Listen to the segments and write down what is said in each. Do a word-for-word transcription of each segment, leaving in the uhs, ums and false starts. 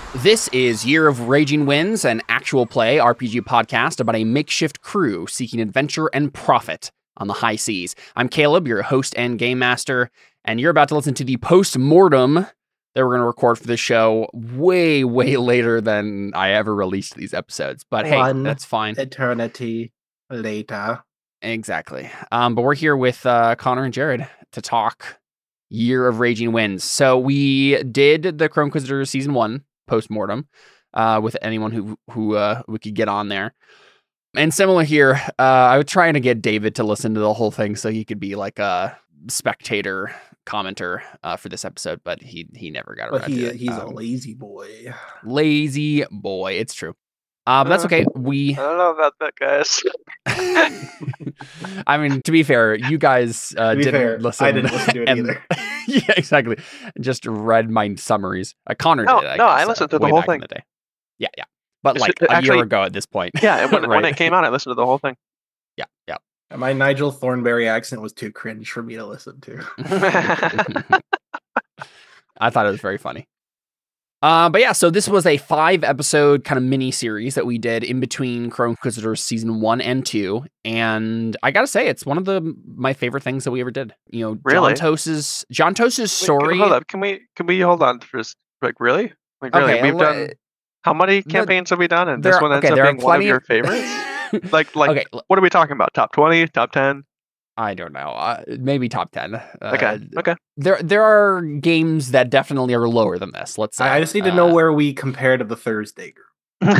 This is Year of Raging Winds, an actual play R P G podcast about a makeshift crew seeking adventure and profit on the high seas. I'm Caleb, your host and game master, and you're about to listen to the post-mortem that we're going to record for this show way, way later than I ever released these episodes. But One hey, that's fine. Eternity later. Exactly. Um, but we're here with uh, Connor and Jared to talk Year of Raging Winds. So we did the Chrome Inquisitors Season one post-mortem uh, with anyone who who uh, we could get on there. And similar here, uh, I was trying to get David to listen to the whole thing so he could be like a spectator commenter uh, for this episode, but he he never got around But he, to it. he's Um, a lazy boy. lazy boy. It's true. Uh, but that's okay. We, I don't know about that, guys. I mean, to be fair, you guys uh, To be didn't fair, listen. I didn't listen to it and- either. yeah, exactly. Just read my summaries. Uh, Connor No, did. I no, guess, I uh, listened to the way whole back in thing. the day. Yeah, yeah. But It's like just- a actually- year ago at this point. Yeah, and when, when Right. it came out, I listened to the whole thing. Yeah, yeah. My Nigel Thornberry accent was too cringe for me to listen to. I thought it was very funny. Uh, but yeah, so this was a five episode kind of mini series that we did in between Chrome Inquisitors season one and two. And I gotta say, it's one of the my favorite things that we ever did. You know, Really? John Tos's John Tos's Wait, story. hold up. Can we can we hold on for just like really? Like really? Okay, We've le- done how many campaigns have we done? And there- this one ends okay, up there are being one of plenty your of- favorites? Like like okay, l- what are we talking about? Top twenty? Top ten? I don't know. Uh, maybe top ten. Uh, Okay. Okay. There, there are games that definitely are lower than this. Let's say. I I just need to Uh, know where we compare to the Thursday group.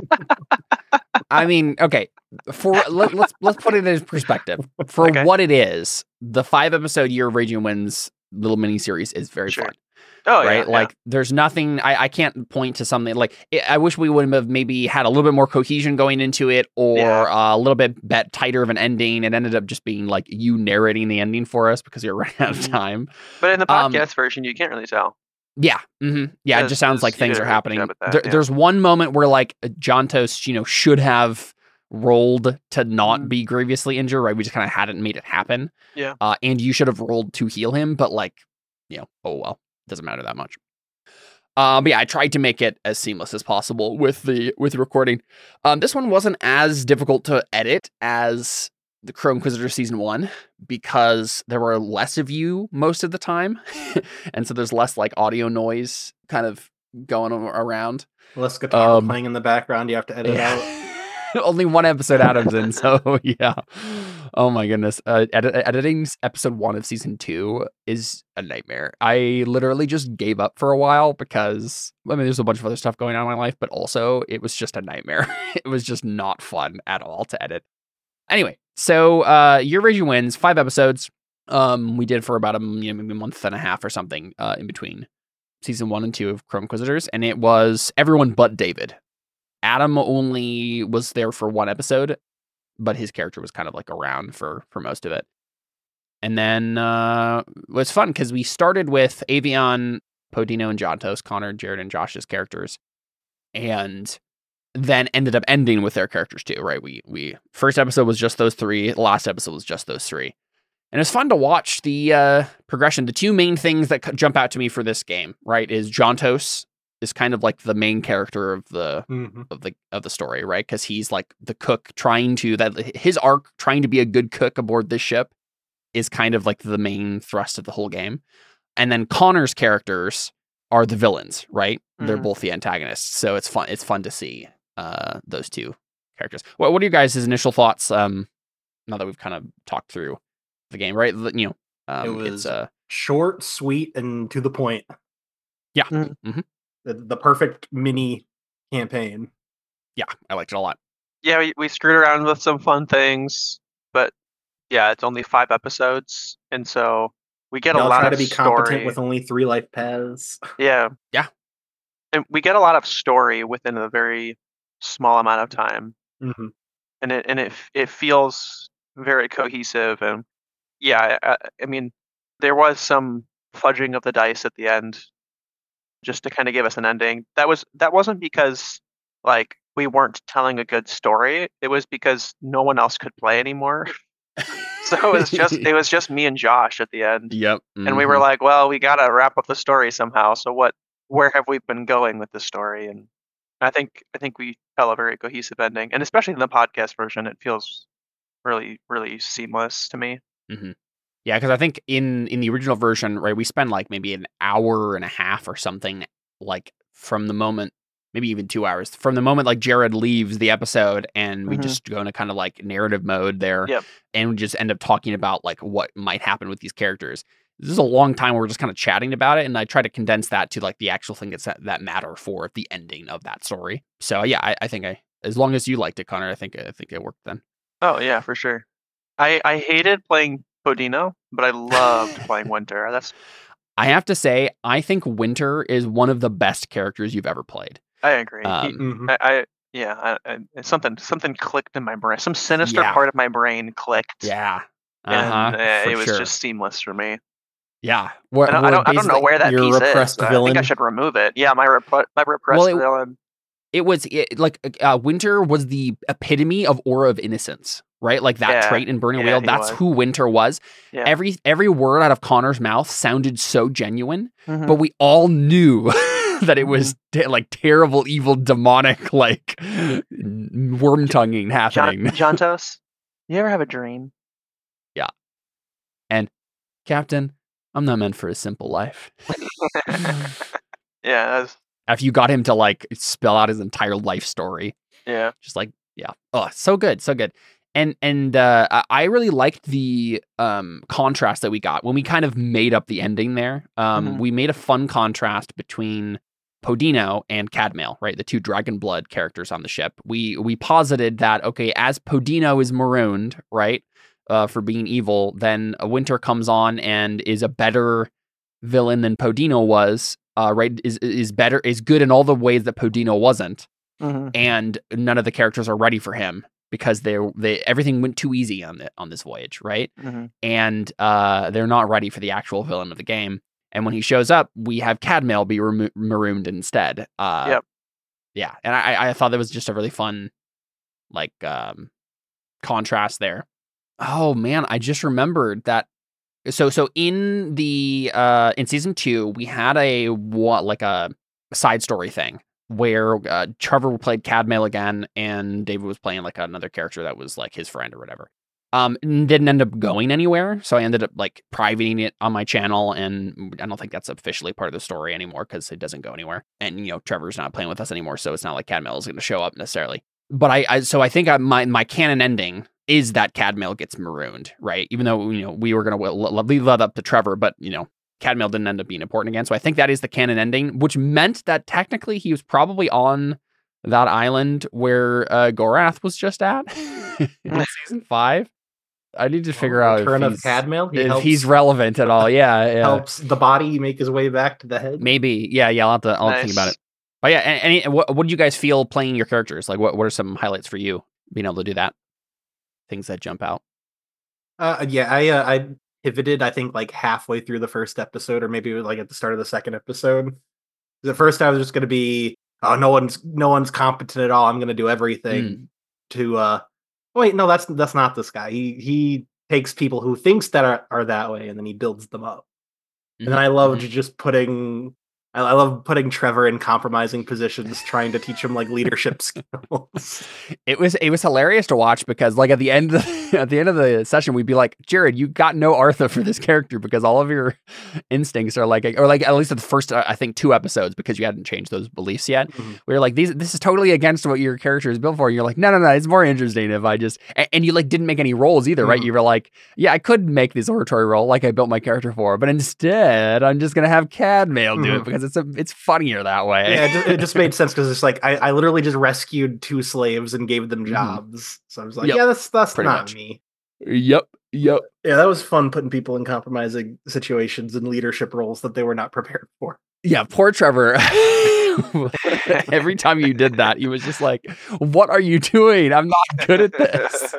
I mean, okay. For let, let's let's put it in perspective. For Okay. what it is, the five episode Year of Raging Winds little mini series is very Sure. fun, oh right? yeah. Like, there's nothing. I, I can't point to something like. It, I wish we would have maybe had a little bit more cohesion going into it, or Yeah. uh, a little bit bet tighter of an ending. It ended up just being like you narrating the ending for us because you're running out of Mhm. time. But in the um, podcast version, you can't really tell. Yeah. hmm Yeah. It Yes, just sounds yes, like you things did are a really good happening. job at that, There, yeah. There's one moment where like John Toast, you know, should have rolled to not Mhm. be grievously injured, right? We just kind of hadn't made it happen. Yeah. Uh, and you should have rolled to heal him, but like, you know, oh well, doesn't matter that much. Uh, but yeah, I tried to make it as seamless as possible with the with the recording. Um, this one wasn't as difficult to edit as the Chrome Inquisitor season one because there were less of you most of the time, and so there's less like audio noise kind of going a- around. Less guitar Um, playing in the background. You have to edit out. Only one episode Adam's in, so yeah. Oh my goodness. Uh, edit- editing episode one of season two is a nightmare. I literally just gave up for a while because, I mean, there's a bunch of other stuff going on in my life, but also it was just a nightmare. It was just not fun at all to edit. Anyway, so uh, Year of Raging Winds, five episodes. Um, we did for about a you know, maybe a month and a half or something uh, in between season one and two of Chrome Inquisitors, and it was everyone but David. Adam only was there for one episode, but his character was kind of like around for for most of it. And then uh, it was fun because we started with Avion, Podino, and Jontos, Connor, Jared, and Josh's characters, and then ended up ending with their characters too. Right? We we first episode was just those three. The last episode was just those three, and it's fun to watch the uh, progression. The two main things that c- jump out to me for this game, right, is Jontos is kind of like the main character of the Mhm. of the of the story, right? Because he's like the cook trying to that his arc trying to be a good cook aboard this ship is kind of like the main thrust of the whole game. And then Connor's characters are the villains, right? They're Mhm. both the antagonists. So it's fun. It's fun to see uh, those two characters. What What are you guys' initial thoughts? Um, now that we've kind of talked through the game, right? You know, um, It was- it's uh, Short, sweet, and to the point. yeah, Mm. hmm The, the perfect mini campaign. yeah, I liked it a lot. Yeah, we, we screwed around with some fun things, but yeah, it's only five episodes, and so we get a Y'all lot try of to be story. competent with only three life paths. Yeah. Yeah. And we get a lot of story within a very small amount of time, Mhm. and it and it f- it feels very cohesive. And yeah, I, I- I mean, there was some fudging of the dice at the end, just to kind of give us an ending. That was that wasn't because like we weren't telling a good story. It was because no one else could play anymore. So it was just it was just me and Josh at the end. Yep. And we were like, well, we gotta wrap up the story somehow. So what where have we been going with the story? And I think I think we tell a very cohesive ending, and especially in the podcast version, it feels really really seamless to me. Mm-hmm. Yeah, because I think in in the original version, right, we spend like maybe an hour and a half or something, like from the moment, maybe even two hours from the moment like Jared leaves the episode, and we Mhm. just go into kind of like narrative mode there, Yep. and we just end up talking about like what might happen with these characters. This is a long time where we're just kind of chatting about it, and I try to condense that to like the actual thing that's that, that matter for the ending of that story. So yeah, I, I think I as long as you liked it, Connor, I think I think it worked then. Oh yeah, for sure. I I hated playing Podino, but I loved playing Winter. That's I have to say, I think Winter is one of the best characters you've ever played. I agree. He- Um, Mhm. I, I yeah, I, I, it's something something clicked in my brain. Some sinister Yeah. part of my brain clicked. yeah, and uh-huh, uh, for it was sure. just seamless for me. yeah. What, I don't, I what don't, I don't know basically- where that your piece is. repressed I think I villain? should remove it. Yeah, my repre- my repressed Well, it- villain. It was it, like uh, Winter was the epitome of aura of innocence, right? Like that Yeah, trait in Burning yeah, Wheel. he That's was. who Winter was. Yeah. Every every word out of Connor's mouth sounded so genuine, Mhm. but we all knew that it was Mm-hmm. te- like terrible, evil, demonic, like worm tonguing happening. John, Jontos, you ever have a dream? Captain, I'm not meant for a simple life. Yeah, that's, After you got him to like spell out his entire life story. yeah. Just like, yeah. Oh, so good. So good. And and uh, I- I really liked the um, contrast that we got when we kind of made up the ending there. Um, Mhm. We made a fun contrast between Podino and Cadmail, right? The two Dragon Blood characters on the ship. We we posited that, okay, as Podino is marooned, right, uh, for being evil, then Winter comes on and is a better villain than Podino was, uh, right? Is is better, is good in all the ways that Podino wasn't. Mhm. And none of the characters are ready for him because they they everything went too easy on the, on this voyage, right? Mhm. And uh, they're not ready for the actual villain of the game. And when he shows up, we have Cadmail be remo- marooned instead. Uh, Yep. Yeah, and I I thought that was just a really fun like um, contrast there. Oh man, I just remembered that. So so in the uh, in season two, we had a what like a side story thing where uh, Trevor played Cadmail again, and David was playing like another character that was like his friend or whatever. Um, and didn't end up going anywhere, so I ended up like privating it on my channel, and I don't think that's officially part of the story anymore because it doesn't go anywhere. And you know, Trevor's not playing with us anymore, so it's not like Cadmail is going to show up necessarily. But I, I so I think I, my my canon ending is that Cadmail gets marooned, right? Even though you know we were going to leave that up to Trevor, but you know. Cadmail didn't end up being important again. So I think that is the canon ending, which meant that technically he was probably on that island where uh, Gorath was just at in season five. I need to figure out Return if, of he's, Cadmail. He if helps, he's relevant at all. Yeah, yeah. helps the body make his way back to the head. Maybe. Yeah, yeah. I'll have to, I'll have to think about Nice. it. But yeah, any, what, what did you guys feel playing your characters? Like, what, what are some highlights for you being able to do that? Things that jump out. Uh, yeah, I uh, I pivoted. I think like halfway through the first episode, or maybe like at the start of the second episode. 'Cause at first, I was just going to be, oh, no one's no one's competent at all. I'm going to do everything Mm. to. uh Wait, no, that's that's not this guy. He he takes people who thinks that are, are that way, and then he builds them up. And then I loved just putting. I, I love putting Trevor in compromising positions, trying to teach him like leadership skills. It was it was hilarious to watch because like at the end of the, at the end of the session we'd be like, Jared, you got no Artha for this character because all of your instincts are like, or like at least at the first uh, I think two episodes because you hadn't changed those beliefs yet. Mhm. We were like, these this is totally against what your character is built for. And you're like, no no no, it's more interesting if I just and, and you like didn't make any rolls either, right? Mhm. You were like, yeah, I could make this oratory roll like I built my character for, but instead I'm just gonna have Cadmail do it Mhm. because it's a it's funnier that way. Yeah, it just, it just made sense because it's like I, I literally just rescued two slaves and gave them Mhm. jobs. So I was like, Yep, yeah, that's that's pretty not much. me. Yep. Yep. Yeah, that was fun putting people in compromising situations and leadership roles that they were not prepared for. Yeah, poor Trevor. Every time you did that, he was just like, what are you doing? I'm not good at this.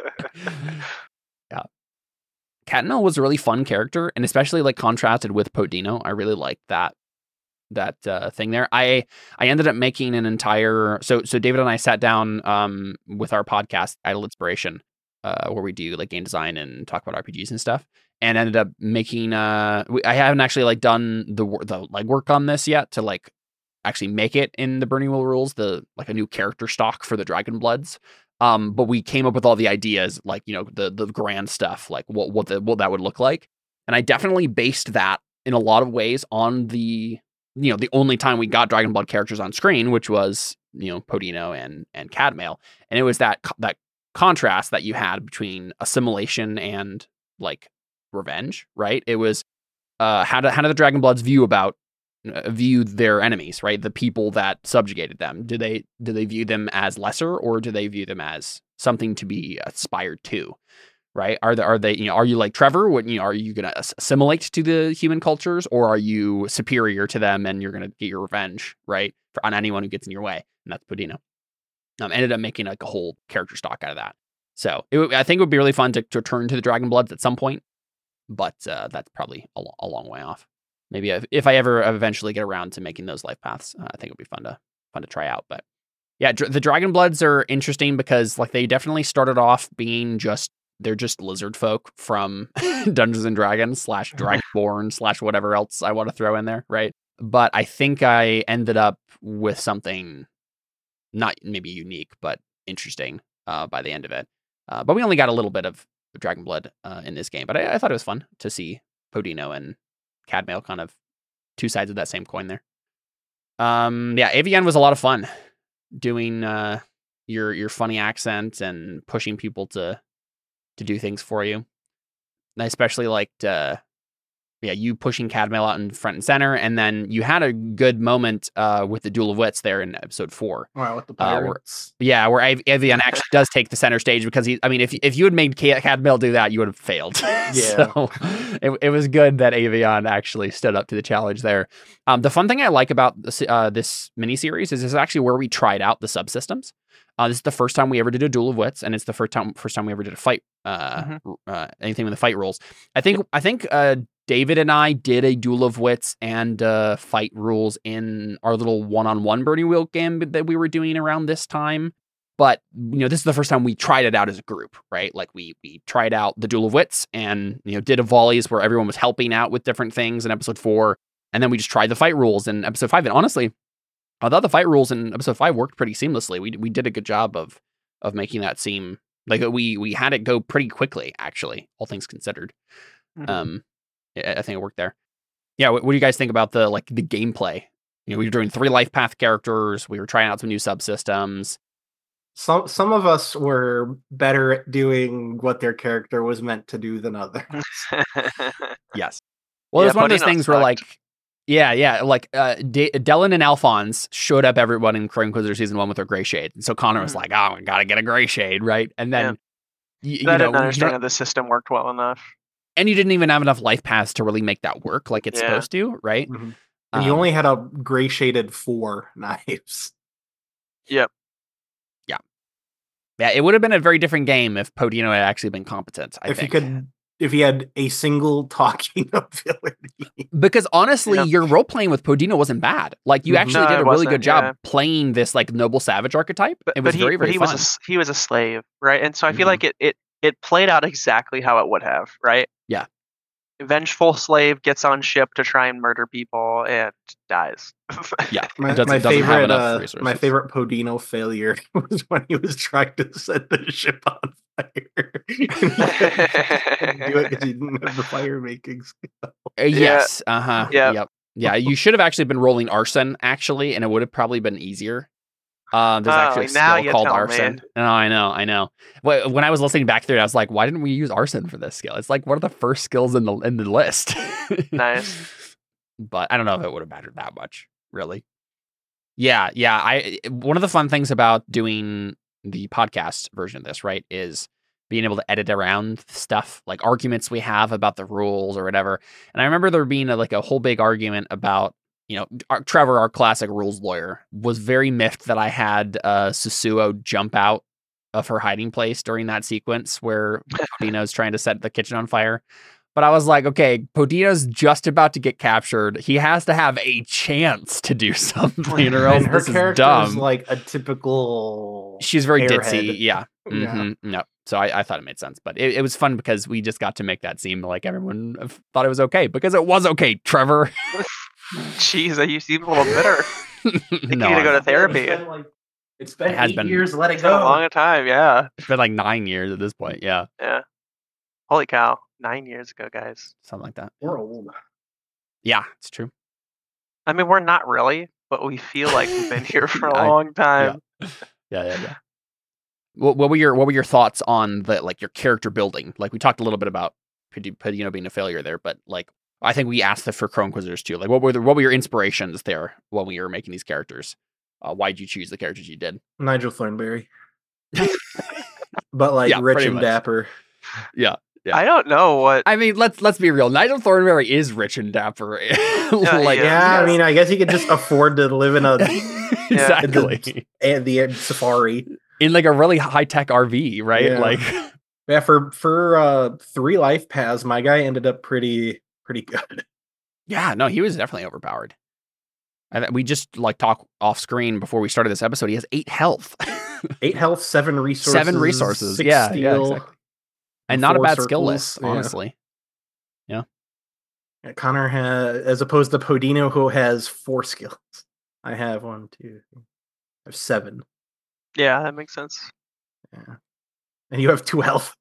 Yeah. Cadmail was a really fun character, and especially like contrasted with Podino. I really liked that that uh, thing there. I I ended up making an entire so so David and I sat down um with our podcast Idle Inspiration, uh, where we do like game design and talk about R P Gs and stuff. And ended up making uh we, I haven't actually like done the wor- the legwork on this yet to like actually make it in the Burning Wheel rules, the like a new character stock for the Dragon Bloods. Um, but we came up with all the ideas, like, you know, the the grand stuff, like what what the what that would look like. And I definitely based that in a lot of ways on the, you know, the only time we got Dragon Blood characters on screen, which was, you know, Podino and and Cadmail. And it was that that contrast that you had between assimilation and like revenge, right? It was uh how do how do the Dragon Bloods view about uh, view their enemies, right? The people that subjugated them. Do they do they view them as lesser, or do they view them as something to be aspired to? Right? Are they, are they, you know, are you like Trevor? What, you know, are you going to assimilate to the human cultures, or are you superior to them and you're going to get your revenge, right? For, on anyone who gets in your way. And that's Podino. Um, ended up making like a whole character stock out of that. So it, I think it would be really fun to, to return to the Dragon Bloods at some point, but uh, that's probably a, a long way off. Maybe if, if I ever eventually get around to making those life paths, uh, I think it'd be fun to fun to try out. But yeah, dr- the Dragon Bloods are interesting because like they definitely started off being just they're just lizard folk from Dungeons and Dragons slash Dragonborn slash whatever else I want to throw in there, right? But I think I ended up with something not maybe unique, but interesting uh, by the end of it. Uh, but we only got a little bit of Dragon Blood uh, in this game, but I, I thought it was fun to see Podino and Cadmail kind of two sides of that same coin there. Um, yeah, A V N was a lot of fun doing uh, your your funny accent and pushing people to to do things for you. I especially liked, uh, yeah, you pushing Cadmail out in front and center, and then you had a good moment uh, with the Duel of Wits there in episode four. Wow, with the pirates. Uh, where, yeah, where A V N actually does take the center stage because he, I mean, if if you had made Cadmail do that, you would have failed. Yeah. So it, it was good that A V N actually stood up to the challenge there. Um, the fun thing I like about this, uh, this miniseries is this is actually where we tried out the subsystems. Uh, this is the first time we ever did a Duel of Wits, and it's the first time first time we ever did a fight, uh, mm-hmm. uh, anything with the fight rules. I think I think uh, David and I did a Duel of Wits and uh, fight rules in our little one-on-one Burning Wheel game that we were doing around this time. But you know, this is the first time we tried it out as a group, right? Like we we tried out the Duel of Wits, and you know, did a volleys where everyone was helping out with different things in episode four, and then we just tried the fight rules in episode five. And honestly, I thought the fight rules in episode five worked pretty seamlessly. We we did a good job of of making that seem like we we had it go pretty quickly, actually, all things considered. Mm-hmm. Um, I, I think it worked there. Yeah, what, what do you guys think about the like the gameplay? You know, we were doing three life path characters. We were trying out some new subsystems. Some some of us were better at doing what their character was meant to do than others. Yes. Well, yeah, it was one of those things sucked. Where like. Yeah, yeah, like uh, D- Dylan and Alphonse showed up everyone in Crow Inquisitor season one with their gray shade, and so Connor mm. was like, "Oh, I gotta get a gray shade, right?" And then yeah. y- you I know, didn't understand how the system worked well enough, and you didn't even have enough life paths to really make that work like it's yeah. supposed to, right? Mm-hmm. And um, you only had a gray shaded four knives. Yep. Yeah. Yeah, it would have been a very different game if Podino had actually been competent. I if think. you could. If he had a single talking ability. Because honestly, yeah. your role playing with Podino wasn't bad. Like you actually no, did a really good job yeah. playing this like noble savage archittype. But, it was but he, very, very he fun. Was a, he was a slave, right? And so I feel mm-hmm. like it, it it played out exactly how it would have, right? Yeah. Vengeful slave gets on ship to try and murder people and dies. Yeah, my, my favorite, uh, my favorite Podino failure was when he was trying to set the ship on fire. He couldn't do it because he didn't have the fire making skill. Uh, yes. Uh huh. Yeah. Yep. Yeah. You should have actually been rolling arson actually, and it would have probably been easier. Um, there's oh, actually a skill called arson. Me. No, I know, I know. When I was listening back through it, I was like, why didn't we use arson for this skill? It's like one of the first skills in the in the list. Nice. But I don't know if it would have mattered that much, really. Yeah, yeah. I one of the fun things about doing the podcast version of this, right, is being able to edit around stuff, like arguments we have about the rules or whatever. And I remember there being a, like a whole big argument about, you know, our, Trevor, our classic rules lawyer, was very miffed that I had uh, Susuo jump out of her hiding place during that sequence where Podino's trying to set the kitchen on fire. But I was like, okay, Podino's just about to get captured. He has to have a chance to do something, or else her this character is dumb. Is like a typical. She's very airhead. ditzy, yeah. Mm-hmm. yeah. No, so I, I thought it made sense, but it, it was fun because we just got to make that seem like everyone thought it was okay because it was okay, Trevor. Jeez, you seem a little bitter. think no, you need to go I to know. therapy. It's been, like, it's been It has eight been- years. Let it It's been a go. long time. Yeah. It's been like nine years at this point. Yeah, Yeah. Holy cow! Nine years ago, guys. something like that. We're old. Yeah, it's true. I mean, we're not really, but we feel like we've been here for a I- long time. Yeah, yeah, yeah. What, what were your What were your thoughts on the like your character building? Like we talked a little bit about Padino being a failure there, but like I think we asked that for Crow Inquisitors too. Like what were the, what were your inspirations there when we were making these characters? Uh, why did you choose the characters you did? Nigel Thornberry. But like Yeah, rich pretty and much. dapper. Yeah. Yeah. I don't know what. I mean, let's let's be real. Nigel Thornberry is rich and dapper. like, Yeah, Yeah, I yes. mean, I guess he could just afford to live in a exactly. and the safari. In like a really high tech R V, right? Yeah. Like, Yeah, for for uh three life paths, my guy ended up pretty pretty good. yeah, no, he was definitely overpowered. And we just like talk off screen before we started this episode. He has eight health, Eight health, seven resources, seven resources. six Yeah, steel, yeah, exactly. And not a four bad skill circles, list, yeah. honestly. Yeah, Connor has, as opposed to Podino, who has four skills. I have one, two, three, I have seven. Yeah, that makes sense. Yeah, and you have two health.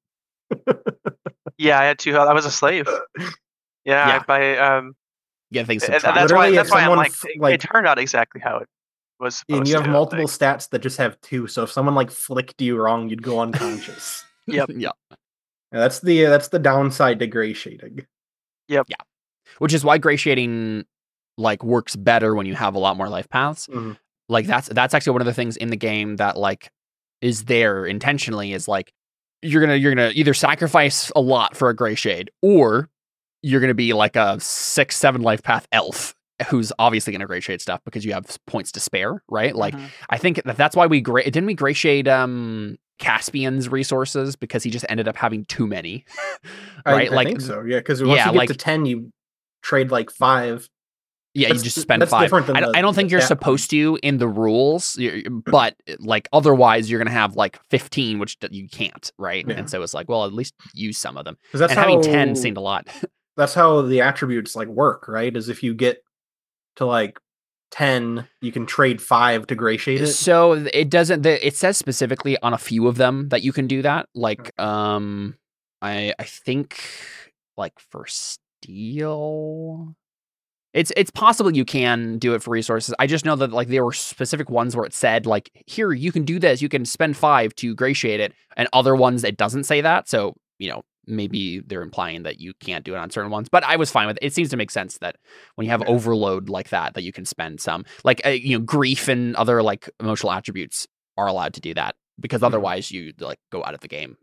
Yeah, I had two health. I was a slave. Yeah, Yeah. by um. Yeah, things and subtract. that's why. Literally, That's if why I'm someone like, f- it- like- It turned out exactly how it was. And supposed you have to, I multiple think. stats that just have two. So if someone like flicked you wrong, you'd go unconscious. Yep. yeah. Yeah, that's the that's the downside to gray shading. Which is why gray shading like works better when you have a lot more life paths. Mhm. Like that's that's actually one of the things in the game that like is there intentionally is like you're gonna you're gonna either sacrifice a lot for a gray shade or you're gonna be like a six seven life path elf who's obviously gonna gray shade stuff because you have points to spare, right? Like Mhm. I think that that's why we gray didn't we gray shade um Caspian's resources because he just ended up having too many, I- right? I, like think so. Yeah, because once yeah, you get like- to ten, you trade like five. yeah, That's you just d- spend that's five. different than I don't, the- I don't think the you're stat supposed to in the rules, y- but like otherwise you're gonna have like fifteen, which d- you can't, right? Yeah. And so it's like, well, at least use some of them. 'Cause that's and how, having ten seemed a lot. That's how the attributes like work, right? Is if you get to like ten, you can trade five to gray shade it. So it doesn't. The, it says specifically on a few of them that you can do that. Like, um, I I think like for steel, it's it's possible you can do it for resources. I just know that like there were specific ones where it said like here you can do this, you can spend five to gray shade it, and other ones it doesn't say that. So you know maybe they're implying that you can't do it on certain ones. But I was fine with it. It seems to make sense that when you have Yeah. overload like that, that you can spend some like uh, you know grief and other like emotional attributes are allowed to do that because Mhm. otherwise you like go out of the game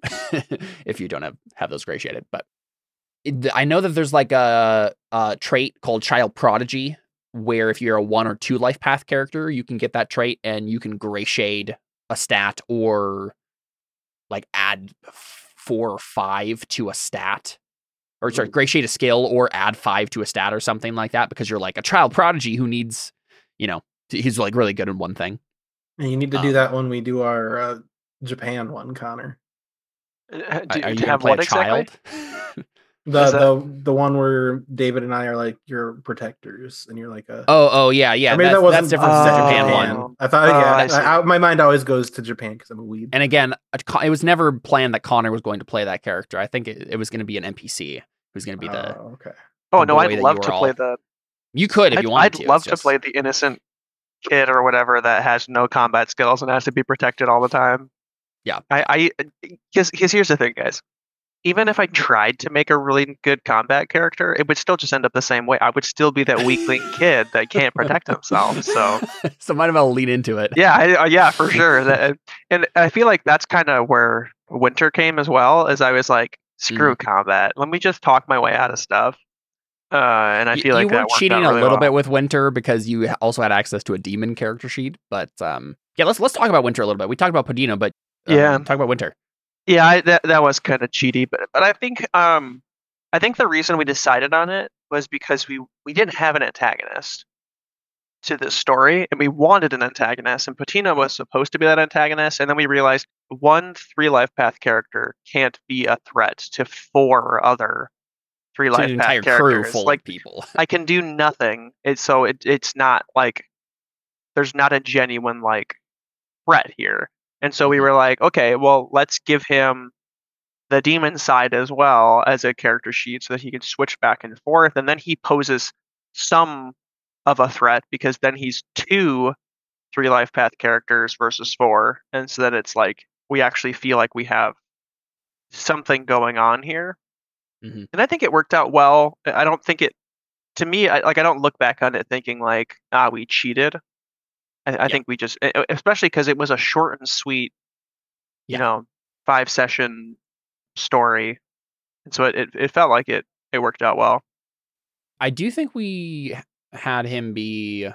if you don't have have those gray shaded. But it, I know that there's like a, a trait called Child Prodigy, where if you're a one or two life path character, you can get that trait and you can gray shade a stat or like add four or five to a stat. Or sorry, Ooh. gray shade a skill or add five to a stat or something like that because you're like a child prodigy who needs, you know, he's like really good in one thing. And you need to do Um, that when we do our uh, Japan one, Connor. Uh, Are, do, are you to gonna have play what a exactly? child? The Is that- the the one where David and I are like your protectors, and you're like a. oh, oh yeah, yeah. I mean, that's, that wasn't that's different uh, from the Oh. Japan Japan. one. I thought, Oh, yeah, I see. I, I, my mind always goes to Japan because I'm a weeb. And again, a co- it was never planned that Connor was going to play that character. I think it, it was going to be an N P C who's going to be the. Oh, okay. Oh the no, boy I'd that love you to were play all- the. You could if I'd, you wanted I'd to. love it's to just- play the innocent kid or whatever that has no combat skills and has to be protected all the time. Yeah. I I because because here's the thing, guys. Even if I tried to make a really good combat character, it would still just end up the same way. I would still be that weakling kid that can't protect himself. So so might as well lean into it. yeah, I, uh, yeah, for sure. That, and I feel like that's kind of where Winter came as well. As I was like, screw Mm. combat. Let me just talk my way out of stuff. Uh, and I Y- feel like you that were worked cheating out a really little well. bit with Winter because you also had access to a demon character sheet. But um, yeah, let's let's talk about Winter a little bit. We talked about Padino, but um, Yeah. talk about Winter. Yeah, I, that that was kind of cheaty, but but I think um I think the reason we decided on it was because we we didn't have an antagonist to this story, and we wanted an antagonist, and Patino was supposed to be that antagonist, and then we realized one three life path character can't be a threat to four other three It's life an path entire crew characters. full Like of people. I can do nothing. It's so it it's not like there's not a genuine like threat here. And so we were like, okay, well, let's give him the demon side as well as a character sheet so that he can switch back and forth. And then he poses some of a threat because then he's two three life path characters versus four. And so that it's like we actually feel like we have something going on here. Mm-hmm. And I think it worked out well. I don't think it, to me, I, like I don't look back on it thinking like, ah, we cheated. I, I Yeah. think we just, especially because it was a short and sweet, you Yeah. know, five session story, and so it, it, it felt like it it worked out well. I do think we had him be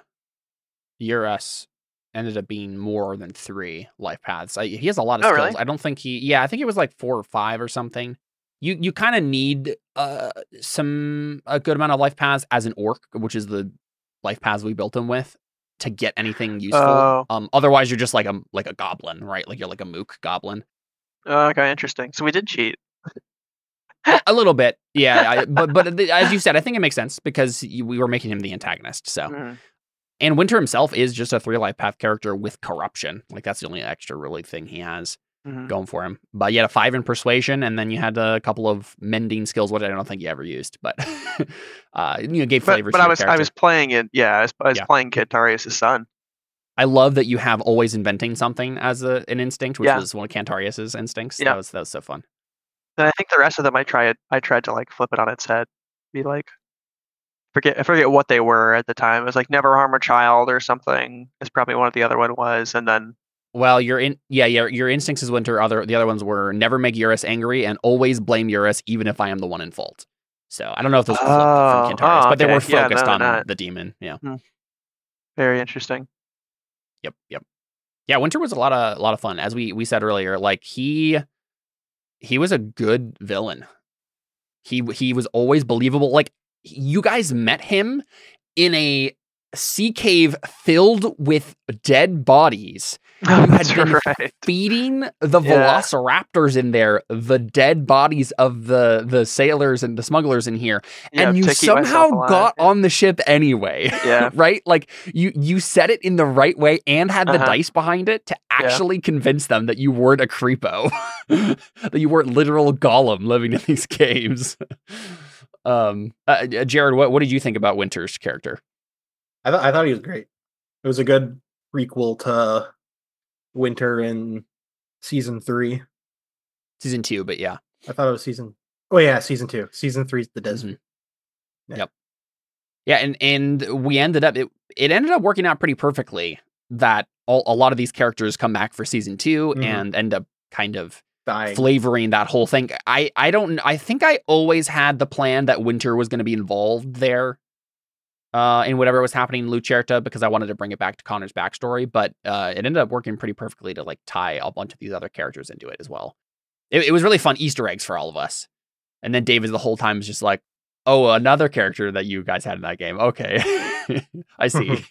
Eurus ended up being more than three life paths. I, he has a lot of Oh, skills. really? I don't think he, yeah, I think it was like four or five or something. You you kind of need uh some a good amount of life paths as an orc, which is the life paths we built him with, to get anything useful. Oh. Um, otherwise you're just like a like a goblin, right? Like you're like a mook goblin. Oh, okay, interesting. So we did cheat. a, a little bit, yeah. I, but but the, as you said, I think it makes sense because you, we were making him the antagonist. So, Mhm. and Winter himself is just a three life path character with corruption. Like that's the only extra really thing he has Mhm. going for him. But you had a five in persuasion, and then you had a couple of mending skills, which I don't think you ever used, but uh, you know, gave But, flavors. but to I your was I character. was playing it. Yeah, I was, I was Yeah. playing Kid Tarius' son. I love that you have always inventing something as a, an instinct, which Yeah. was one of Cantarius's instincts. Yeah. That was that was so fun. And I think the rest of them, I tried I tried to like flip it on its head, be like, forget I forget what they were at the time. It was like never harm a child or something. Is probably one of the other one was, and then Well, your in yeah, your your instincts as Winter. Other the other ones were never make Eurus angry and always blame Eurus, even if I am the one in fault. So I don't know if those were flipped Oh, from Cantarius, oh, but they okay. were Yeah, no, focused they're on not. the demon. Yeah. very interesting. Yep. Yep. Yeah. Winter was a lot of a lot of fun, as we we said earlier. Like he he was a good villain. He he was always believable. Like you guys met him in a sea cave filled with dead bodies. You had That's been right. feeding the Yeah. velociraptors in there the dead bodies of the the sailors and the smugglers in here, Yeah, and you to keep myself somehow alive, got yeah. on the ship anyway. Yeah. Right? Like you you said it in the right way and had the Uh-huh. dice behind it to actually convince them that you weren't a creepo, that you weren't literal Gollum living in these caves. um, uh, Jared, what what did you think about Winter's character? I thought I thought he was great. It was a good prequel to Winter in season three. Season two, but yeah. I thought it was season. Oh yeah, season two. Season three's the desert. Yeah. Yep. Yeah, and and we ended up it it ended up working out pretty perfectly that all, a lot of these characters come back for season two Mhm. and end up kind of Dying. flavoring that whole thing. I I don't I think I always had the plan that Winter was going to be involved there. Uh, in whatever was happening in Lucerta, because I wanted to bring it back to Connor's backstory, but uh, it ended up working pretty perfectly to like tie a bunch of these other characters into it as well. It, it was really fun Easter eggs for all of us. And then David the whole time is just like, oh, another character that you guys had in that game. Okay. I see.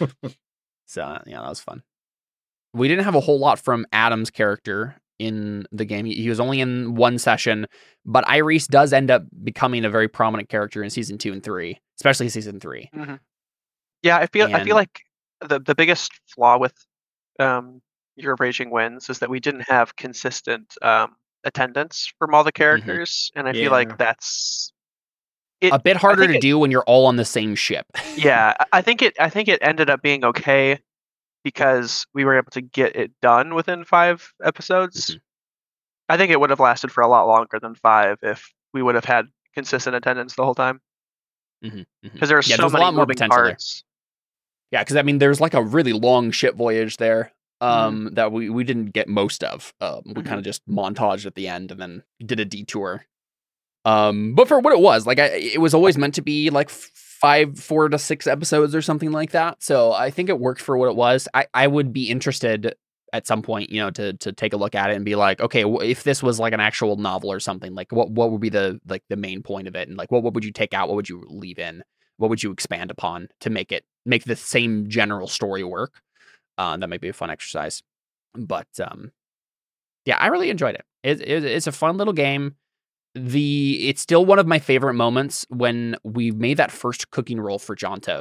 So yeah, that was fun. We didn't have a whole lot from Adam's character in the game. He, he was only in one session, but Iris does end up becoming a very prominent character in season two and three, especially season three. Mhm. Yeah, I feel I And- feel like the the biggest flaw with um, Year of Raging Winds is that we didn't have consistent um, attendance from all the characters, and I feel Yeah. like that's it, A bit harder think to it- do when you're all on the same ship. Yeah, I- I think it I think it ended up being okay because we were able to get it done within five episodes. Mhm. I think it would have lasted for a lot longer than five if we would have had consistent attendance the whole time Mhm, mhm. because there are Yeah, so there's a many lot more moving potential there. parts. Yeah, because I mean, there's like a really long ship voyage there um, Mm-hmm. that we, we didn't get most of. Um, we Mhm. kind of just montaged at the end and then did a detour. Um, but for what it was, like I, it was always meant to be like f- five, four to six episodes or something like that. So I think it worked for what it was. I, I would be interested at some point, you know, to to take a look at it and be like, okay, w- if this was like an actual novel or something, like what what would be the like the main point of it, and like what what would you take out, what would you leave in, what would you expand upon to make it make the same general story work? Uh, that might be a fun exercise. But um, yeah, I really enjoyed it. It, it. It's a fun little game. The it's still one of my favorite moments when we made that first cooking roll for Jontos.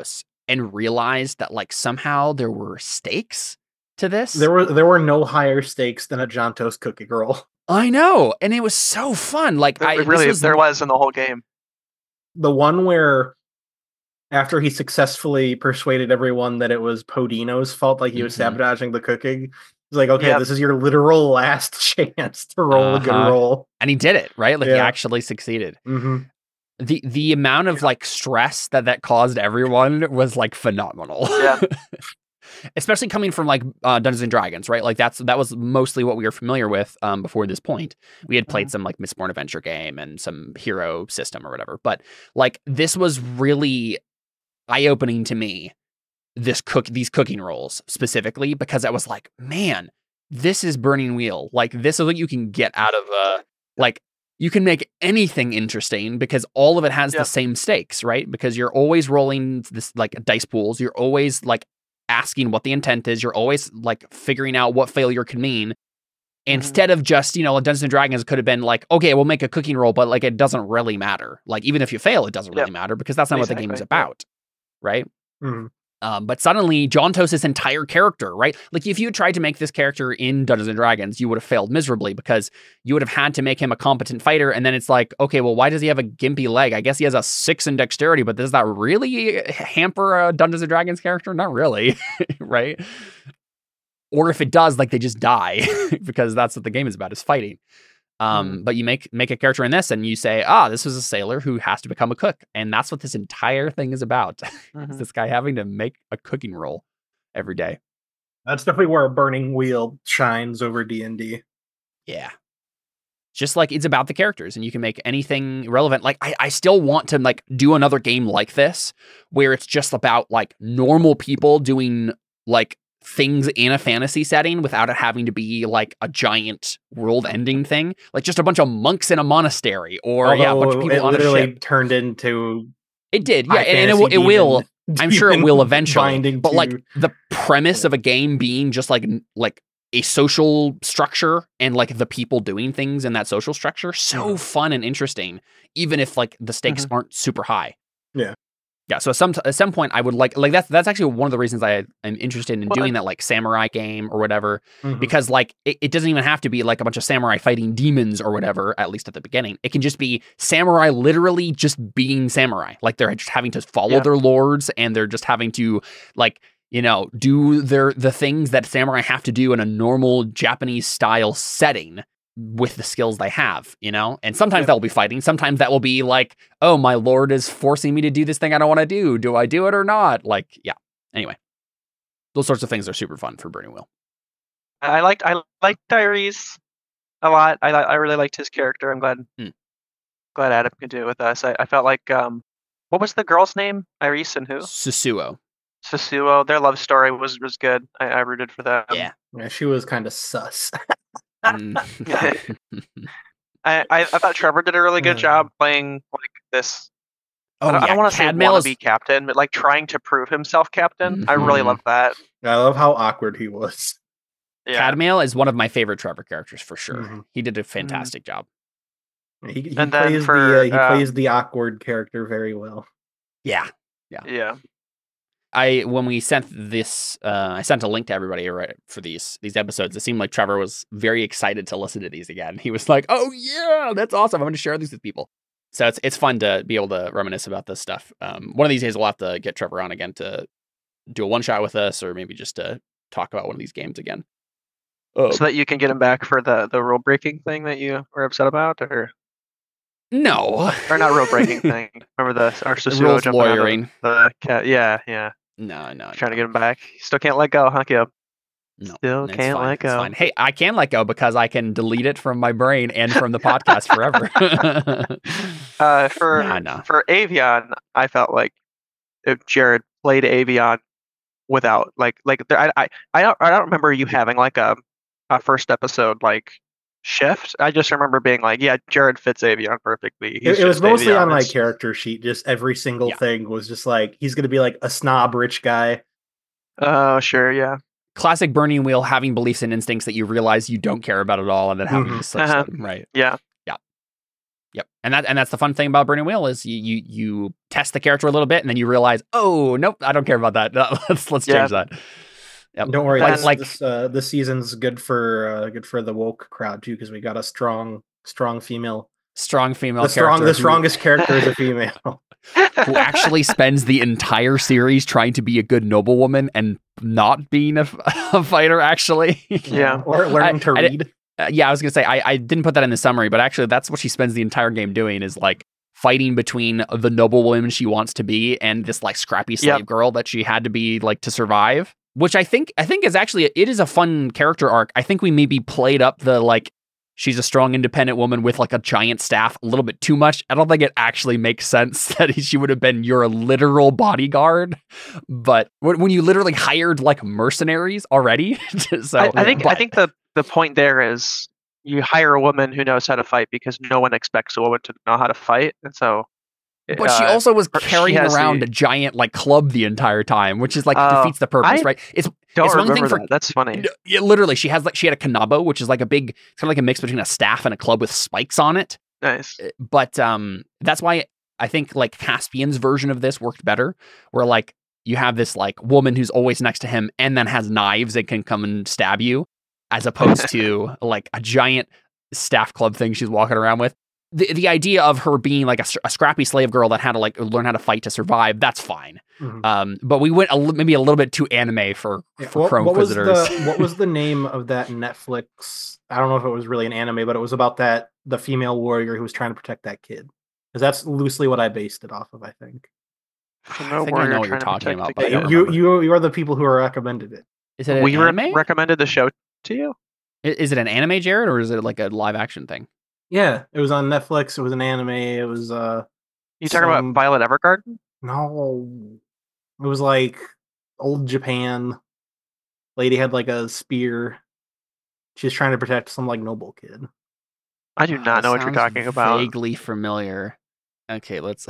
and realized that like somehow there were stakes to this. There were there were no higher stakes than a John Toast cookie roll. I know, and it was so fun. Like There, I really, this was, there was in the whole game. The one where after he successfully persuaded everyone that it was Podino's fault, like he was Mhm. sabotaging the cooking. It's like, okay, Yep. this is your literal last chance to roll a good Uh-huh. roll. and he did it, right? Like he Yeah. actually succeeded. Mm-hmm. The the amount of like stress that that caused everyone was like phenomenal. Yeah. Especially coming from like uh, Dungeons and Dragons, right? Like that's that was mostly what we were familiar with um, before this point. We had played Mhm. some like Mistborn Adventure game and some hero system or whatever, but like this was really eye opening to me. This cook these cooking rolls specifically because I was like, man, this is Burning Wheel. Like this is what you can get out of uh like you can make anything interesting because all of it has Yep. the same stakes, right? Because you're always rolling this like dice pools. You're always like asking what the intent is. You're always like figuring out what failure can mean. Instead of just, you know, Dungeons and Dragons could have been like, okay, we'll make a cooking roll, but like it doesn't really matter. Like even if you fail, it doesn't Yep. really matter because that's not what the game is Exactly, yeah. about. Right? Mm-hmm. Um, but suddenly, John Toast's entire character, right? Like, if you had tried to make this character in Dungeons and Dragons, you would have failed miserably because you would have had to make him a competent fighter. And then it's like, okay, well, why does he have a gimpy leg? I guess he has a six in dexterity, but does that really hamper a Dungeons and Dragons character? Not really, right? Or if it does, like, they just die because that's what the game is about, is fighting. Um, Mm. But you make make a character in this and you say, ah, this was a sailor who has to become a cook. And that's what this entire thing is about. Mhm. It's this guy having to make a cooking roll every day. That's definitely where a Burning Wheel shines over D and D. Yeah. Just like it's about the characters and you can make anything relevant. Like I, I still want to like do another game like this where it's just about like normal people doing like things in a fantasy setting without it having to be like a giant world ending thing. Like just a bunch of monks in a monastery or yeah, a bunch of Although people it on a literally ship. turned into It did. Yeah. high And, and it, fantasy will- it will. demon- I'm sure it demon will eventually. binding But like to- the premise of a game being just like like a social structure and like the people doing things in that social structure, so Mhm. fun and interesting, even if like the stakes aren't super high. Yeah. Yeah. So at some at some point, I would like like that's that's actually one of the reasons I am interested in Well, doing that like samurai game or whatever, Mhm. because like it, it doesn't even have to be like a bunch of samurai fighting demons or whatever. At least at the beginning, it can just be samurai literally just being samurai. Like they're just having to follow Yeah. their lords and they're just having to like you know do their the things that samurai have to do in a normal Japanese style setting with the skills they have, you know? And sometimes Yeah. that will be fighting. Sometimes that will be like, oh, my lord is forcing me to do this thing I don't want to do. Do I do it or not? Like, yeah. Anyway, those sorts of things are super fun for Burning Wheel. I liked I liked Tyrese a lot. I li- I really liked his character. I'm glad Hmm. glad Adam could do it with us. I, I felt like um, what was the girl's name? Iris and who? Susuo. Sasuo. Their love story was was good. I, I rooted for them. Yeah. Yeah, she was kind of sus. Mm. I, I I thought Trevor did a really good Uh. job playing like this. oh, I don't, I yeah. don't want to say Cadmail is- wannabe captain, but like trying to prove himself captain. I really Mhm. love that. I love how awkward he was. Yeah. Cadmail is one of my favorite Trevor characters for sure. Mhm. He did a fantastic job. He, he And then plays for, the uh, he um, plays the awkward character very well. Yeah. Yeah. I when we sent this, uh, I sent a link to everybody right for these these episodes. It seemed like Trevor was very excited to listen to these again. He was like, "Oh yeah, that's awesome! I'm going to share these with people." So it's it's fun to be able to reminisce about this stuff. Um, one of these days we'll have to get Trevor on again to do a one shot with us, or maybe just to talk about one of these games again. Oh So that you can get him back for the the rule breaking thing that you were upset about, or no, or not rule breaking thing. Remember the our Sasuo rules jumping out of lawyering. the cat. Yeah, yeah. No, no, Trying no. to get him back. Still can't let go, huh, Kip? No, Still it's can't fine, let it's go. fine. Hey, I can let go because I can delete it from my brain and from the podcast forever. Uh, for Nah, nah. for Avion, I felt like if Jared played Avion without like like there, I I I don't I don't remember you having like a a first episode like shift. I just remember being like, yeah, Jared fits Avion perfectly. He's It, it was just mostly Avion. on my It's- character sheet. Just every single Yeah. thing was just like he's gonna be like a snob rich guy. Oh, sure, yeah. Classic Burning Wheel, having beliefs and instincts that you realize you don't care about at all, and then having Mhm. to switch Uh-huh. them. Right. Yeah. Yeah. Yep. And that and that's the fun thing about Burning Wheel is you you, you test the character a little bit and then you realize, oh nope, I don't care about that. No, let's let's Yeah. change that. Yep. Don't worry, Like- this, like- this, uh, this season's good for uh, good for the woke crowd too, because we got a strong strong female. Strong female The strong character the who- strongest character is a female. who actually spends the entire series trying to be a good noblewoman and not being a, a fighter, actually. Yeah. Or learning I- to I- read. Uh, yeah, I was gonna say I, I didn't put that in the summary, but actually that's what she spends the entire game doing is like fighting between the noblewoman she wants to be and this like scrappy slave Yep. girl that she had to be like to survive. Which I think I think is actually it is a fun character arc. I think we maybe played up the like she's a strong independent woman with like a giant staff a little bit too much. I don't think it actually makes sense that she would have been your literal bodyguard. But when when you literally hired like mercenaries already, so I, I think I but- think the the point there is you hire a woman who knows how to fight because no one expects a woman to know how to fight, and so. But she uh, also was her- she carrying has around the- a giant like club the entire time, which is like Oh, defeats the purpose, I right? It's don't it's one thing remember for- that. That's funny. n- yeah, literally she has like she had a kanabo, which is like a big it's kind of like a mix between a staff and a club with spikes on it. Nice. But um, that's why I think like Caspian's version of this worked better, where like you have this like woman who's always next to him and then has knives and can come and stab you, as opposed to like a giant staff club thing she's walking around with. The the idea of her being like a, s- a scrappy slave girl that had to like learn how to fight to survive, that's fine. Mhm. Um, but we went a, li- maybe a little bit too anime for Yeah, for what, Chrome what was the visitors. what was the name of that Netflix? I don't know if it was really an anime, but it was about that the female warrior who was trying to protect that kid. Because that's loosely what I based it off of. I think. For I no think I know warrior what you're trying to talking protect about, the but I kid. don't you remember. you you are the people who recommended it. Is it an we re- anime? recommended the show to you. I- is it an anime, Jared, or is it like a live action thing? Yeah, it was on Netflix. It was an anime. It was uh You talking about Some- Violet Evergarden? no, it was like old Japan. Lady had like a spear. She's trying to protect some like noble kid. I do not This know what you're sounds talking about. Vaguely familiar. Okay, let's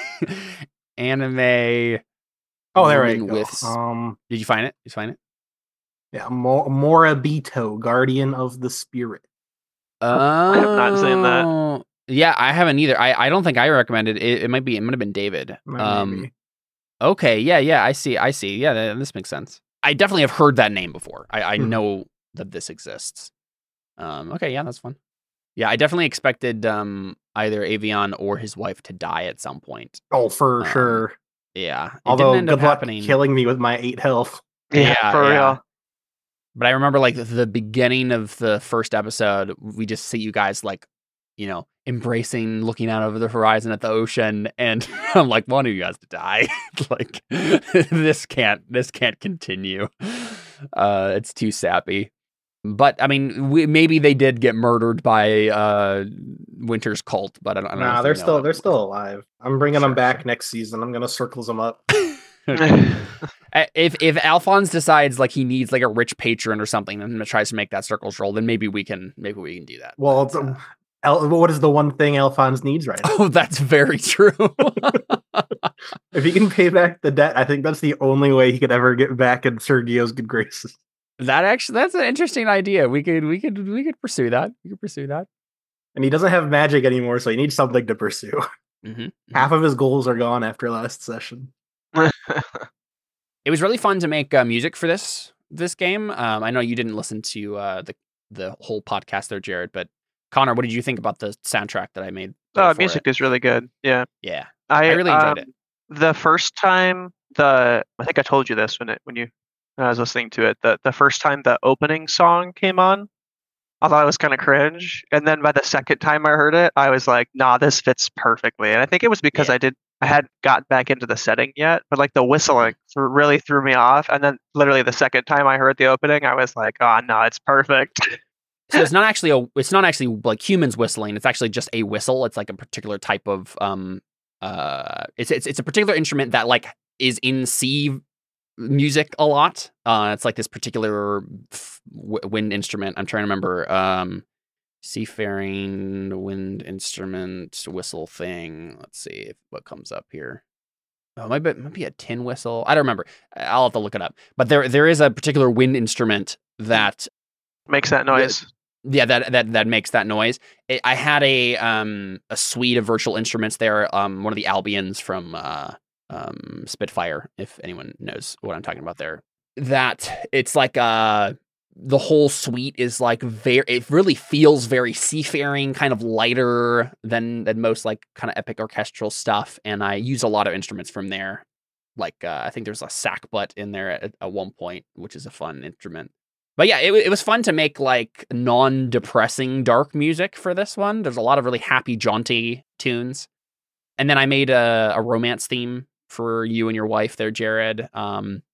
anime. Oh, there woman we go. with- Um, Did you find it? Did you find it? yeah, Mo- Morabito, Guardian of the Spirit. I have not seen that. Oh, Yeah, I haven't either. I, I don't think I recommended it. It might be. It might have been David. Um, Maybe. okay. Yeah. Yeah. I see. I see. Yeah. th- This makes sense. I definitely have heard that name before. I, I Mhm. know that this exists. Um. Okay. Yeah. That's fun. Yeah. I definitely expected um either Avion or his wife to die at some point. Oh, for um, sure. Yeah. It Although, didn't end good up luck happening. killing me with my eight health. Yeah, Yeah, for yeah. real. But I remember like the, the beginning of the first episode, we just see you guys like, you know, embracing, looking out over the horizon at the ocean, and I'm like, one of you guys to die. Like this can't this can't continue. Uh, it's too sappy. But I mean, we, maybe they did get murdered by uh, Winter's cult, but I don't, I don't know. Nah, if we they're know still that. they're still alive. I'm bringing Sure, them back sure. next season. I'm gonna circles them up. Uh, If if Alphonse decides like he needs like a rich patron or something and tries to make that circles roll, then maybe we can maybe we can do that. Well, But, uh, El- what is the one thing Alphonse needs right now? oh, that's very true. If he can pay back the debt, I think that's the only way he could ever get back in Sergio's good graces. that actually that's an interesting idea. We could we could we could pursue that. We could pursue that. And he doesn't have magic anymore, so he needs something to pursue. Mm-hmm. Half of his goals are gone after last session. It was really fun to make uh, music for this this game. Um, I know you didn't listen to uh, the the whole podcast there, Jared, but Connor, what did you think about the soundtrack that I made? there Oh, for music it? is really good. Yeah, Yeah, I, I really enjoyed um, it. The first time the I think I told you this when it when you when I was listening to it. The the first time the opening song came on, I thought it was kind of cringe, and then by the second time I heard it, I was like, "Nah, this fits perfectly." And I think it was because Yeah. I did I hadn't gotten back into the setting yet, but like the whistling th- really threw me off. And then literally the second time I heard the opening, I was like, "Oh no, it's perfect." So it's not actually a it's not actually like humans whistling. It's actually just a whistle. It's like a particular type of um uh it's it's it's a particular instrument that like is in C music a lot. Uh it's like this particular f- w- wind instrument. I'm trying to remember um seafaring wind instrument whistle thing. Let's see if what comes up here. Oh, it might be, it might be a tin whistle. I don't remember. I'll have to look it up. But there there is a particular wind instrument that Makes that noise. Yeah, that that that makes that noise. It, I had a um a suite of virtual instruments there. Um, one of the Albions from uh um Spitfire, if anyone knows what I'm talking about there. That it's like uh the whole suite is like very. It really feels very seafaring, kind of lighter than than most like kind of epic orchestral stuff. And I use a lot of instruments from there. Like uh, I think there's a sackbut in there at, at one point, which is a fun instrument. But yeah, it, it was fun to make like non-depressing dark music for this one. There's a lot of really happy, jaunty tunes. And then I made a, a romance theme for you and your wife there, Jared. Um,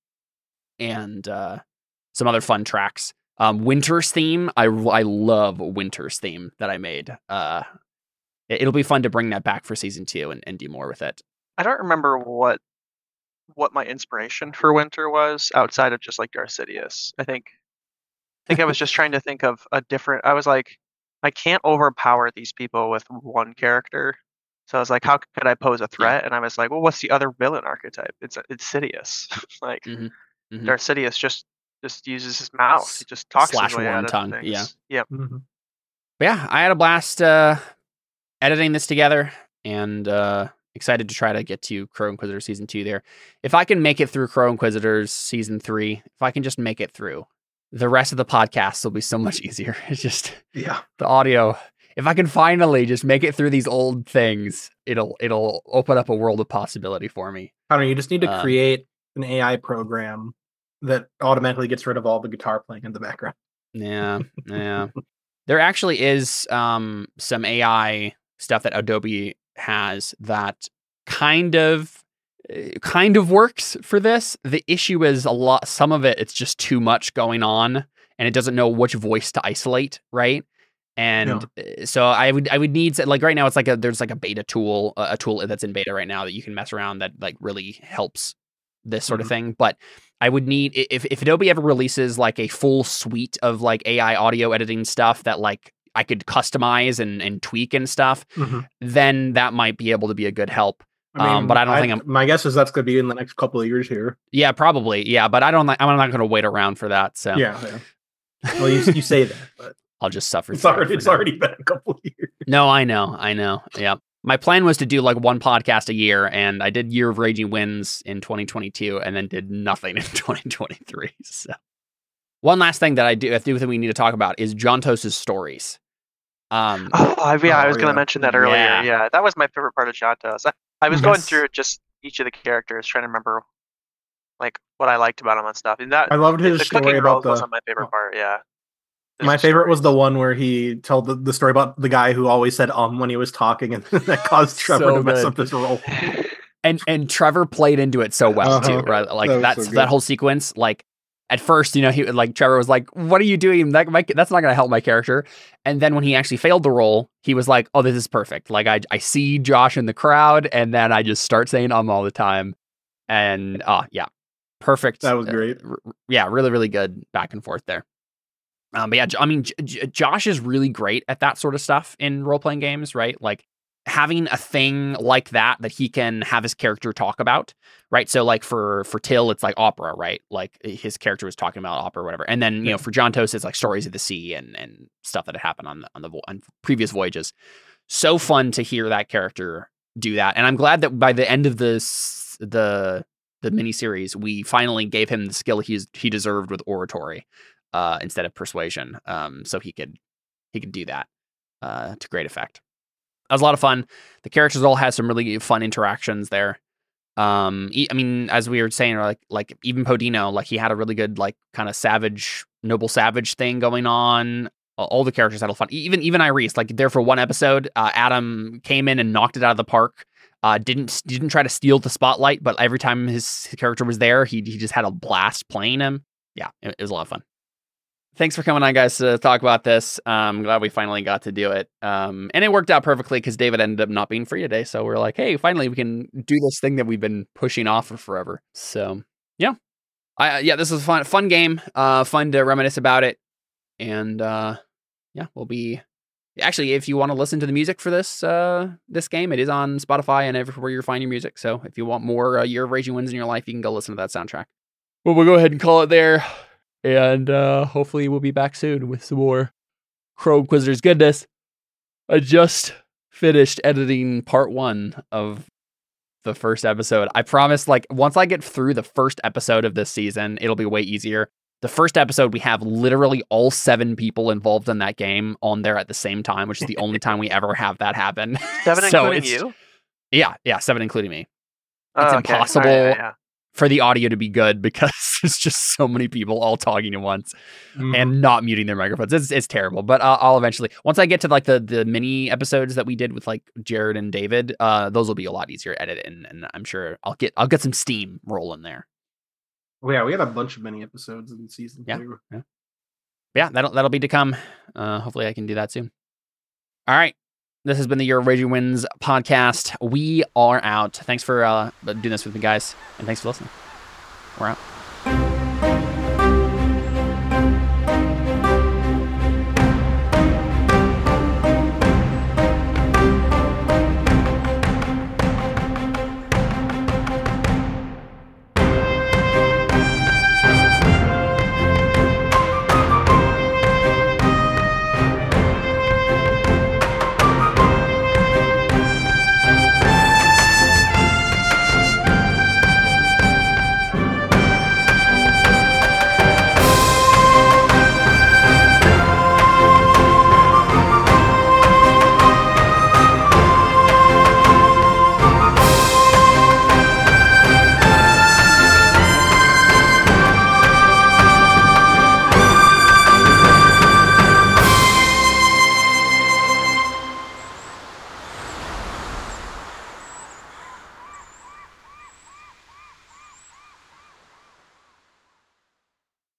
and uh, some other fun tracks. Um, Winter's theme. I, I love Winter's theme that I made. Uh, it, it'll be fun to bring that back for season two and, and do more with it. I don't remember what what my inspiration for Winter was outside of just like Darth Sidious. I think I think I was just trying to think of a different. I was like, I can't overpower these people with one character. So I was like, how could I pose a threat? Yeah. And I was like, well, what's the other villain archetype? It's it's Sidious. like mm-hmm. Mm-hmm. Darth Sidious just just uses his mouth. He just talks slash his way worm out of tongue. things. Yeah. Yep. Mm-hmm. Yeah, I had a blast uh, editing this together, and uh, excited to try to get to Crow Inquisitor season two there. If I can make it through Crow Inquisitors season three, if I can just make it through, the rest of the podcast will be so much easier. It's just yeah, the audio. If I can finally just make it through these old things, it'll it'll open up a world of possibility for me. Connor, you just need to um, create an A I program that automatically gets rid of all the guitar playing in the background. Yeah, yeah. There actually is um, some A I stuff that Adobe has that kind of kind of works for this. The issue is a lot. Some of it, it's just too much going on, and it doesn't know which voice to isolate, right? And yeah. so I would I would need like right now it's like a there's like a beta tool a tool that's in beta right now that you can mess around that like really helps this sort mm-hmm. of thing. But I would need if if Adobe ever releases like a full suite of like A I audio editing stuff that like I could customize and, and tweak and stuff, mm-hmm. then that might be able to be a good help. I mean, um, but I don't I, think I'm. My guess is that's going to be in the next couple of years here. Yeah, probably. Yeah, but I don't. I'm not going to wait around for that. So yeah. yeah. Well, you you say that, but I'll just suffer. It's already it's now. already been a couple of years. No, I know, I know. Yeah, my plan was to do like one podcast a year, and I did Year of Raging Winds in twenty twenty-two, and then did nothing in twenty twenty-three. So one last thing that I do, I do think we need to talk about is Jontos' stories. Um, oh yeah, oh, I was going to yeah. mention that earlier. Yeah. yeah, that was my favorite part of Jontos. I, I was yes. going through just each of the characters, trying to remember like what I liked about him and stuff. And that I loved his the story cooking about girls the. wasn't my favorite part. Yeah, his my favorite stories. was the one where he told the, the story about the guy who always said um when he was talking, and that caused Trevor so to mess good. up his role. and and Trevor played into it so well uh-huh. too, right? Like that that's so that whole sequence, like. At first, you know, he like Trevor was like, "What are you doing? That my, that's not going to help my character." And then when he actually failed the role, he was like, "Oh, this is perfect." Like I, I see Josh in the crowd, and then I just start saying "um" all the time, and oh yeah, perfect. That was great. Uh, r- yeah, really, really good back and forth there. Um, but yeah, I mean, J- J- Josh is really great at that sort of stuff in role playing games, right? Like. Having a thing like that that he can have his character talk about, right? So like for for Till, it's like opera, right? Like his character was talking about opera or whatever. And then, you yeah. know, for Jontos, it's like stories of the sea and and stuff that had happened on the on the on previous voyages. So fun to hear that character do that. And I'm glad that by the end of this the the miniseries, we finally gave him the skill he's he deserved with oratory uh, instead of persuasion. Um, so he could he could do that uh, to great effect. That was a lot of fun. The characters all had some really fun interactions there. Um, I mean, as we were saying, like like even Podino, like he had a really good like kind of savage, noble savage thing going on. All the characters had a lot of fun. Even even Iris, like there for one episode, uh, Adam came in and knocked it out of the park. Uh, didn't didn't try to steal the spotlight, but every time his character was there, he he just had a blast playing him. Yeah, it, it was a lot of fun. Thanks for coming on, guys, to talk about this. I'm glad we finally got to do it. Um, and it worked out perfectly because David ended up not being free today. So we're like, hey, finally we can do this thing that we've been pushing off for forever. So, yeah. I, yeah, this was a fun, fun game. Uh, fun to reminisce about it. And, uh, yeah, we'll be... Actually, if you want to listen to the music for this uh, this game, it is on Spotify and everywhere you're finding music. So if you want more uh, Year of Raging Winds in your life, you can go listen to that soundtrack. Well, we'll go ahead and call it there. And uh, hopefully we'll be back soon with some more Chrome Quizzers goodness. I just finished editing part one of the first episode. I promise, like, once I get through the first episode of this season, it'll be way easier. The first episode, we have literally all seven people involved in that game on there at the same time, which is the only time we ever have that happen. Seven So including it's- you? Yeah, yeah, seven including me. Oh, It's okay. impossible. Alright, yeah, yeah. For the audio to be good because there's just so many people all talking at once Mhm. and not muting their microphones. It's, it's terrible, but uh, I'll eventually, once I get to like the the mini episodes that we did with like Jared and David, uh, those will be a lot easier to edit, and, and I'm sure I'll get I'll get some steam rolling there. Well, yeah, we had a bunch of mini episodes in season Yeah. two. But yeah, that'll that'll be to come. Uh, hopefully, I can do that soon. All right. This has been the Year of Raging Wins podcast. We are out. Thanks for uh, doing this with me, guys, and thanks for listening. We're out.